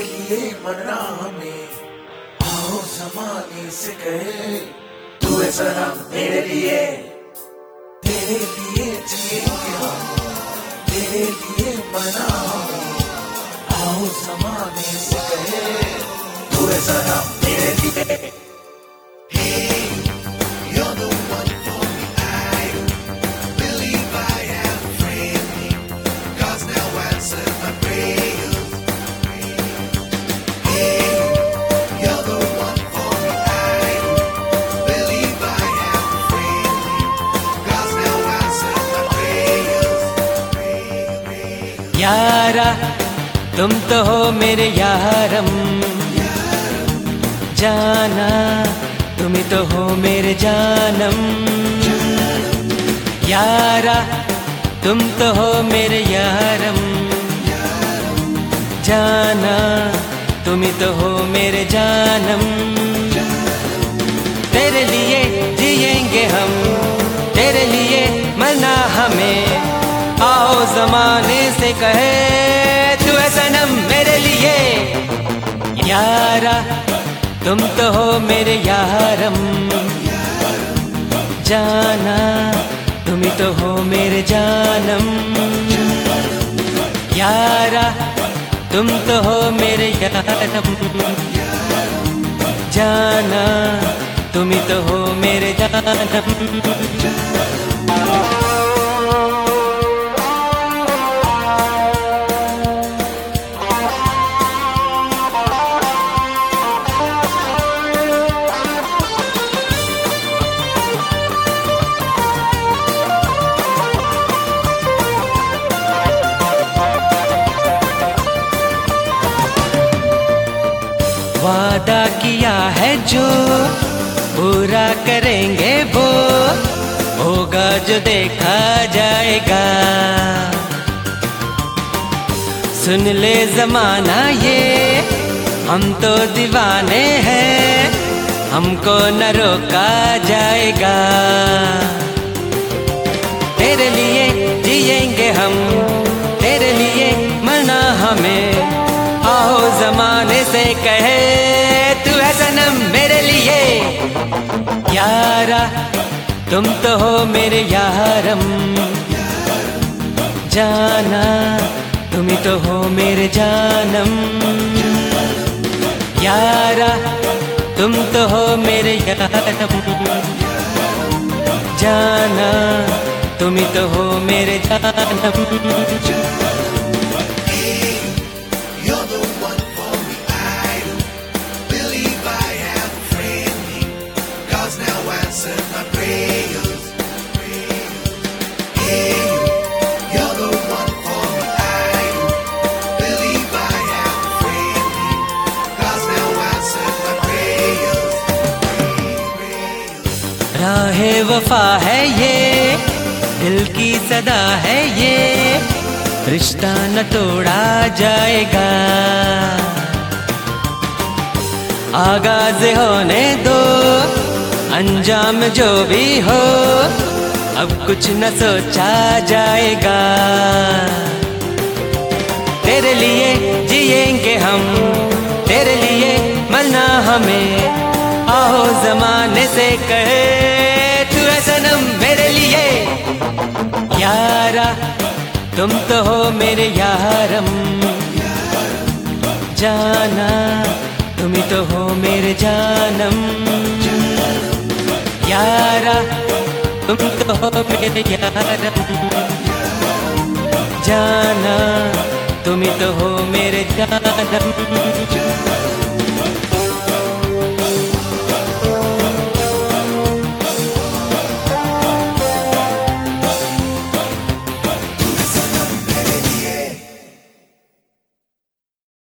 लिए मरना हमें, आओ ज़माने से कहे तू है सनम मेरे लिए जिएंगे हम, तेरे लिए मरना हमें, आओ ज़माने से कहे तू है सनम मेरे लिए। यारा तुम तो हो मेरे यारम, जाना तुम ही तो हो मेरे जानम। यारा तुम तो हो मेरे यारम, जाना तुम ही तो हो मेरे जानम। तेरे लिए जिएंगे हम, तेरे लिए मरना हमें, आओ ज़माने से कहे तू है सनम मेरे लिए। यारा तुम तो हो मेरे यारम, जाना तुम ही तो हो मेरे जानम। यारा तुम तो हो मेरे यारम, जाना तुम ही तो हो मेरे जानम। वादा किया है जो पूरा करेंगे वो, होगा जो देखा जाएगा। सुन ले ज़माना ये हम तो दीवाने हैं, हमको न रोका जाएगा। तेरे लिए जिएंगे हम, तेरे लिए मरना हमें, आओ ज़माने से कहे तू है सनम मेरे लिए। यारा तुम तो हो मेरे यारम, जाना तुम ही तो हो मेरे जानम। यारा तुम तो हो मेरे यारम, जाना तुम ही तो हो मेरे जानम। राहे वफा है ये, दिल की सदा है ये, रिश्ता न तोड़ा जाएगा। आगाज होने दो, अंजाम जो भी हो, अब कुछ न सोचा जाएगा। तेरे लिए जिएंगे हम, तेरे लिए मरना हमें, आओ ज़माने से कहे तू है सनम मेरे लिए। यारा तुम तो हो मेरे यारम, जाना तुम ही तो हो मेरे जानम। यारा तुम तो हो मेरे यारम, जाना तुम ही तो हो मेरे जानम।